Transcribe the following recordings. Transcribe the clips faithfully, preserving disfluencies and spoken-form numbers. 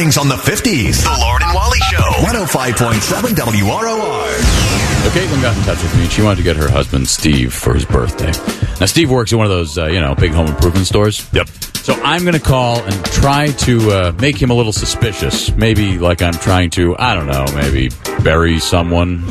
Mornings on the fifties. The Lauren and Wally Show. one oh five point seven W R O R. So Caitlin got in touch with me, and she wanted to get her husband, Steve, for his birthday. Now, Steve works at one of those, uh, you know, big home improvement stores. Yep. So I'm going to call and try to uh, make him a little suspicious. Maybe like I'm trying to, I don't know, maybe bury someone.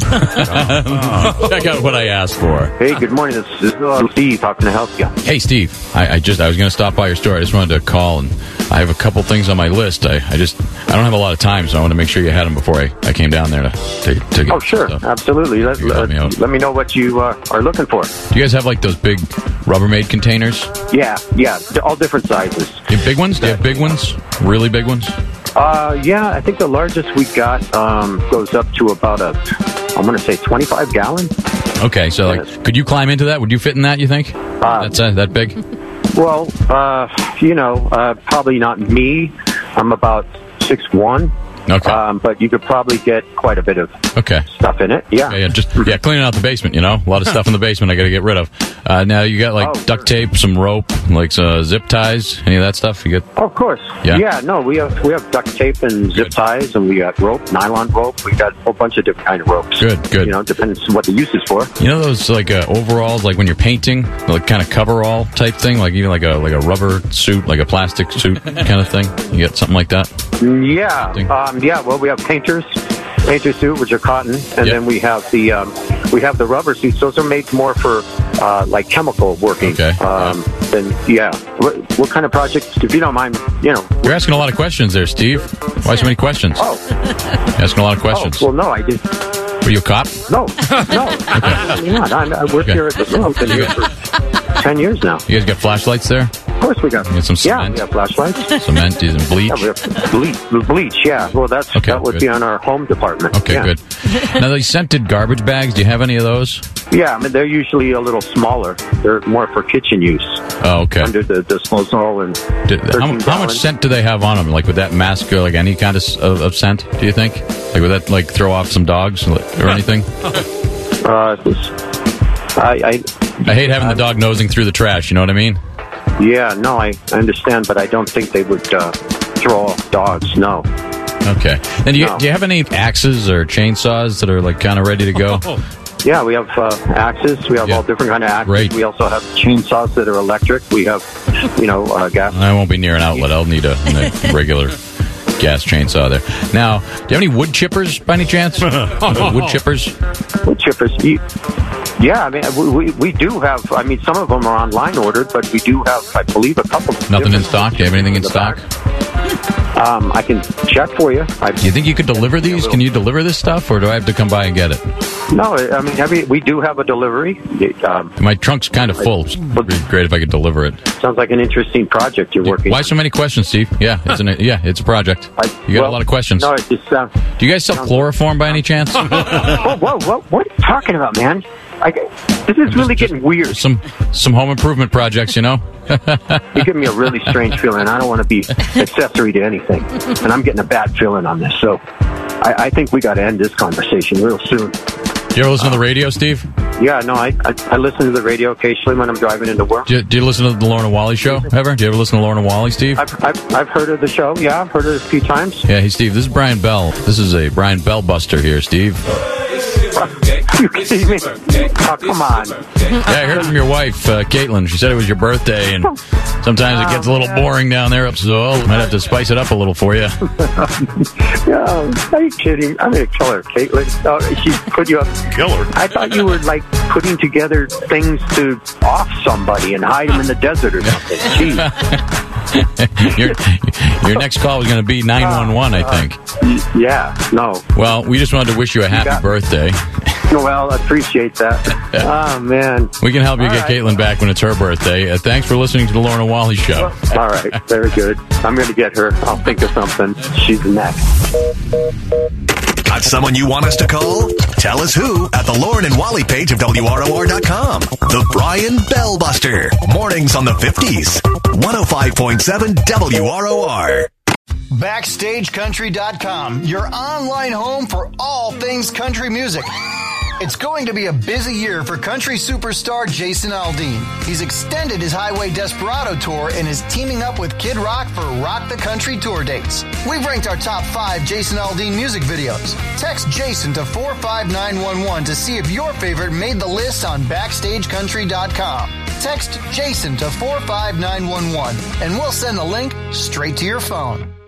Check out what I asked for. Hey, good morning. This is uh, Steve. How can I help you? Hey, Steve. I, I just I was going to stop by your store. I just wanted to call, and I have a couple things on my list. I, I just I don't have a lot of time, so I want to make sure you had them before I, I came down there to, to, to get Oh, sure. stuff. Absolutely. Let, You can help me let, out. let me know what you uh, are looking for. Do you guys have like those big Rubbermaid containers? Yeah, yeah. All different sizes. You have big ones? Do you have big ones? Really big ones? Uh, yeah, I think the largest we got um, goes up to about a, I'm going to say twenty-five gallon. Okay, so like, Yes. could you climb into that? Would you fit in that, you think? Uh, That's uh, that big? Well, uh, you know, uh, probably not me. I'm about six one. Okay. Um, but you could probably get quite a bit of Okay. stuff in it. Yeah. Yeah, yeah, just yeah, cleaning out the basement. You know, a lot of stuff in the basement I got to get rid of. Uh, now you got like Oh, duct sure. tape, some rope, like uh, zip ties, any of that stuff. You get Oh, of course. Yeah? Yeah. No, we have we have duct tape and zip Good. ties, and we got rope, nylon rope. We got a whole bunch of different kind of ropes. Good, good. You know, depends on what the use is for. you know those like uh, overalls, like when you're painting, like kind of coverall type thing, like even like a like a rubber suit, like a plastic suit kind of thing. You get something like that. Yeah. Um, yeah. Well, we have painters, painter suit, which are cotton, and Yep. then we have the um, we have the rubber suits. Those are made more for uh, like chemical working. Okay. Um, then yeah. What, what kind of projects? If you don't mind, you know. You're asking a lot of questions there, Steve. Why so many questions? Oh. You're asking a lot of questions. Oh. Well, no, I did. Were you a cop? No. No. Absolutely not. I, I work Okay. here at the store. I've been here for ten years now. You guys got flashlights there? Of course, we got. You got some yeah, cement? we have flashlights. Cement and bleach? Yeah, we have bleach. Bleach, yeah. Well, that's Okay, that would good. be on our home department. Okay, yeah. good. Now, these scented garbage bags, do you have any of those? Yeah, I mean they're usually a little smaller. They're more for kitchen use. Oh, okay. Under the disposal and Do- how, thirteen how much gallon. scent do they have on them? Like, would that mask uh, like any kind of, s- of, of scent, do you think? Like, would that, like, throw off some dogs or anything? Uh, this- I, I, I hate having the dog nosing through the trash, you know what I mean? yeah, no, I understand, but I don't think they would uh, throw off dogs. No. Okay. And do you, No. do you have any axes or chainsaws that are, like, kind of ready to go? Yeah, we have uh, axes. We have Yeah. all different kind of axes. Great. We also have chainsaws that are electric. We have, you know, uh, gas. I won't be near an outlet. I'll need a, a regular gas chainsaw there. Now, do you have any wood chippers by any chance? Wood chippers? Wood chippers. You, yeah, I mean, we, we we do have. I mean, some of them are online ordered, but we do have, I believe, a couple. Nothing in different stock? Do you have anything in the stock? back. Um, I can check for you. I, Do you think you could deliver these? Can you deliver this stuff, or do I have to come by and get it? no, I mean, every, we do have a delivery. It, um, My trunk's kind of full. It'd be great if I could deliver it. sounds like an interesting project you're working. Why on. so many questions, Steve? Yeah, it's an, yeah, it's a project. I- You got well, a lot of questions. No, it just sounds. Do you guys sell chloroform by any chance? whoa, whoa, whoa! What are you talking about, man? I, this is really getting weird. some some home improvement projects, you know? You give me a really strange feeling. I don't want to be accessory to anything, and I'm getting a bad feeling on this. So, I, I think we got to end this conversation real soon. Do you ever listen to the radio, Steve? Yeah, no, I, I I listen to the radio occasionally when I'm driving into work. Do you, do you listen to the Lauren and Wally show ever? Do you ever listen to Lauren and Wally, Steve? I've, I've I've heard of the show. Yeah, I've heard it a few times. Yeah, hey, Steve, this is Brian Bell. This is a Brian Bell buster here, Steve. You kidding me? Oh, come on. Yeah, I heard from your wife, uh, Caitlin. She said it was your birthday, and sometimes it gets a little boring down there, so I might have to spice it up a little for you. Yeah, are you kidding? I'm gonna kill her, Caitlin. Oh, she put you up. Kill her. I thought you were like putting together things to off somebody and hide them in the desert or something. Jeez. your, your next call was going to be nine one one, I think. Yeah, no. Well, we just wanted to wish you a happy got- birthday. Well, I appreciate that. Oh, man. We can help you All get right. Caitlin back when it's her birthday. Uh, thanks for listening to the Lauren and Wally show. All right, very good. I'm going to get her. I'll think of something. She's next. Got someone you want us to call? Tell us who at the Lauren and Wally page of W R O R dot com. The Brian Bell Buster. Mornings on the fifties. one oh five point seven W R O R. Backstage Country dot com, your online home for all things country music. It's going to be a busy year for country superstar Jason Aldean. He's extended his Highway Desperado tour and is teaming up with Kid Rock for Rock the Country tour dates. We've ranked our top five Jason Aldean music videos. Text Jason to four five nine one one to see if your favorite made the list on backstage country dot com. Text Jason to four five nine one one and we'll send the link straight to your phone.